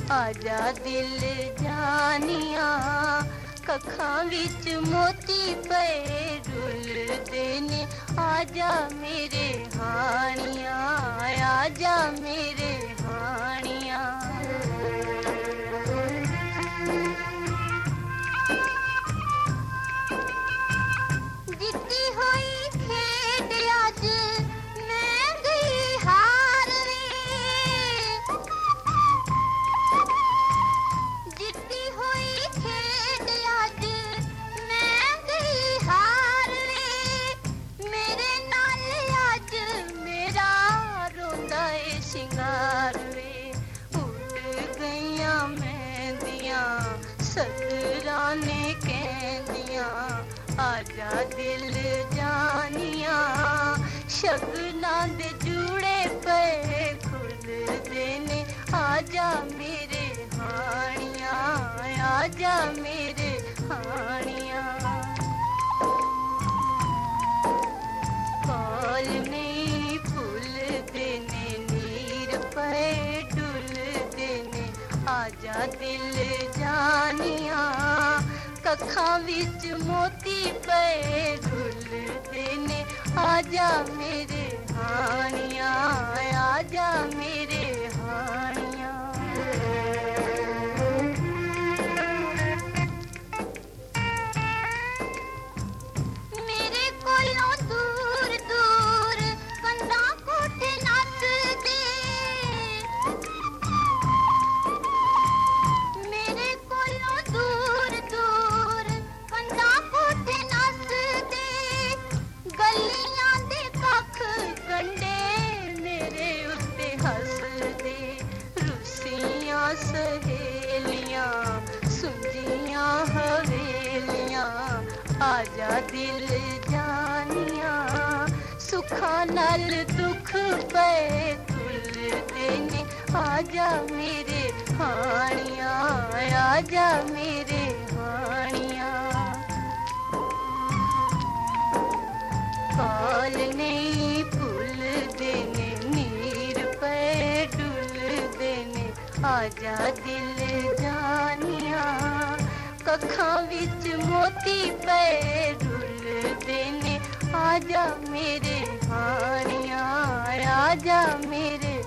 आजा दिल जानिया कखां विच मोती पे रुलदे ने आजा मेरे हानिया आजा मेरे हानिया जीती हुई खेड अज मैं गई हार वे जीती हुई खेड अज मैं गई हार वे मेरे नाल अज मेरा रोंदा ए शिंगार वे उड़ गईयां मेहंदियां सदरां ने कहंदियां आजा दिल जानिया शगना दे जुड़े पे खुलदे ने आजा मेरे हानिया आजा मेरे हानिया कौल नहीं फुलदे ने नीर पे डुलदे ने आजा दिल जानिया कखां विच मोती पे रुलदे ने आजा मेरे हानिया आजा मेरे हानिया मेरे कोलों दूर दूर कंधा कोठे नसदे मेरे कोलों दूर दूर कंधा कोठे नसदे गलियां दे कख कंडे मेरे उत्ते हसदे रुसियां सहेलियां सुंजियां हवेलियां आजा दिल जानिया सुखा नाल दुख पे खुलदे ने आजा मेरे हानिया आजा मेरे हानिया कौल नहीं फुलदे ने नीर पे डुलदे ने आजा दिल जानिया कखां विच मोती पे रुलदे ने आजा मेरे हानिया आजा मेरे